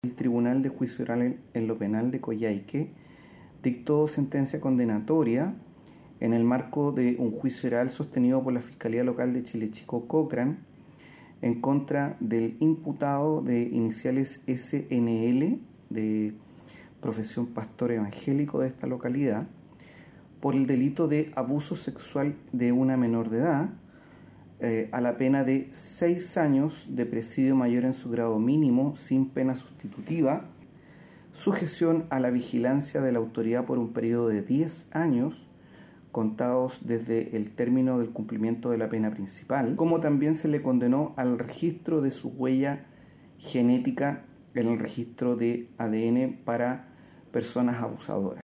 El Tribunal de Juicio Oral en lo Penal de Coyhaique dictó sentencia condenatoria en el marco de un juicio oral sostenido por la Fiscalía Local de Chile Chico Cochran en contra del imputado de iniciales SNL, de profesión pastor evangélico de esta localidad, por el delito de abuso sexual de una menor de edad, a la pena de 6 años de presidio mayor en su grado mínimo sin pena sustitutiva, sujeción a la vigilancia de la autoridad por un periodo de 10 años contados desde el término del cumplimiento de la pena principal, como también se le condenó al registro de su huella genética en el registro de ADN para personas abusadoras.